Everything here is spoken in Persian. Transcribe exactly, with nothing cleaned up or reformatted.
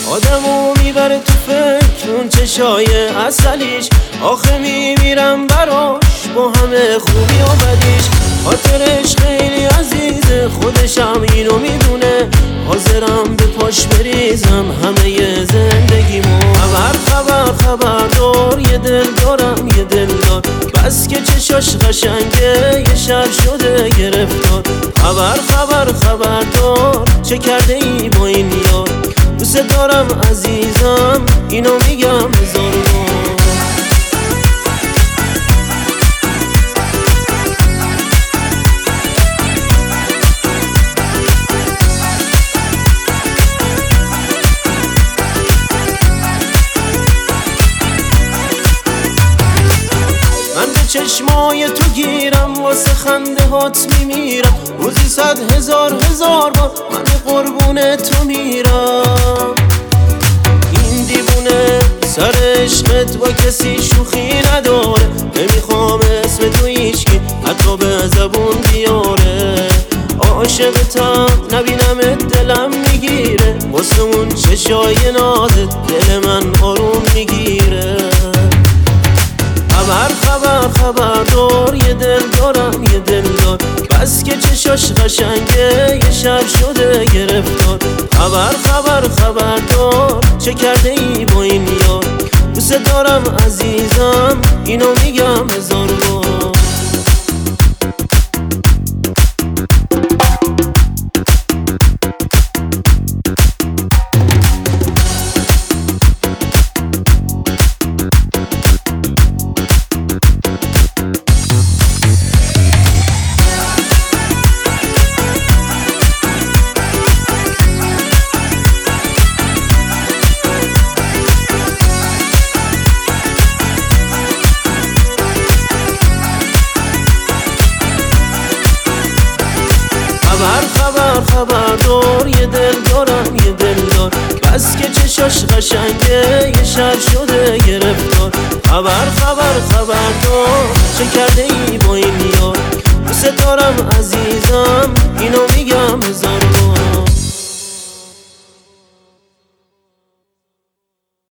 آدمو میبره تو فکر اون چشای اصلیش، آخه میمیرم براش با همه خوبی و بدیش. خاطرش خیلی عزیزه، خودشم اینو میدونه، حاضرم به پاش بریزم همه زندگیمو. خبر خبر خبر دار، یه دل دارم یه دل دار، بس که چشاش قشنگه یه شب شده گرفتار. خبر خبر خبر دار، چه کرده ای با این یار، دوست دارم عزیزم اینو میگم هزار بار. من به چشمای تو گیرم، واسه خنده هات میمیرم، روزی صد هزار هزار بار من قربون تو میرم. این دیوونه سر عشقت با کسی شوخی نداره، نمیخوام اسم تو هیچکی حتی به زبون بیاره. عاشقتم نبینمت دلم میگیره، واسه اون چشای نازت دل من آروم میگیره. خبر خبر خبر دار، یه دل دارم یه دل دار، بس که چشاش قشنگه یه شب شده گرفتار. خبر خبر خبر دار، چه کرده ای با این یار، دوست دارم عزیزم اینو میگم هزار بار. خبر خبر خبر دار، یه دل دارم یه دل دار، بس که چشاش قشنگه یه شب شده گرفتار. خبر خبر خبر دار، چه کرده ای با این یار، دوست دارم عزیزم اینو میگم هزار